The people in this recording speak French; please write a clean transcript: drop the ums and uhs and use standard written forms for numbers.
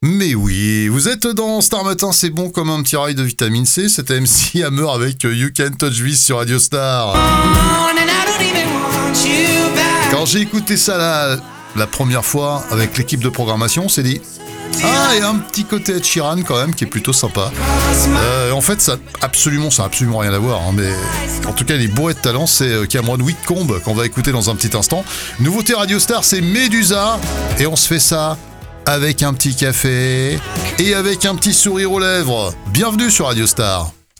Mais oui, vous êtes dans Star Matin, c'est bon comme un petit rail de vitamine C. C'était MC Hammer avec You Can Touch This sur Radio Star. Quand j'ai écouté ça la première fois avec l'équipe de programmation, on s'est dit ah, il y a un petit côté Ed Sheeran quand même qui est plutôt sympa. En fait, ça a absolument rien à voir, hein, mais en tout cas, il est bourré de talent. C'est Cameron Whitcomb qu'on va écouter dans un petit instant. Nouveauté Radio Star, c'est Medusa, et on se fait ça avec un petit café et avec un petit sourire aux lèvres. Bienvenue sur Radio Star.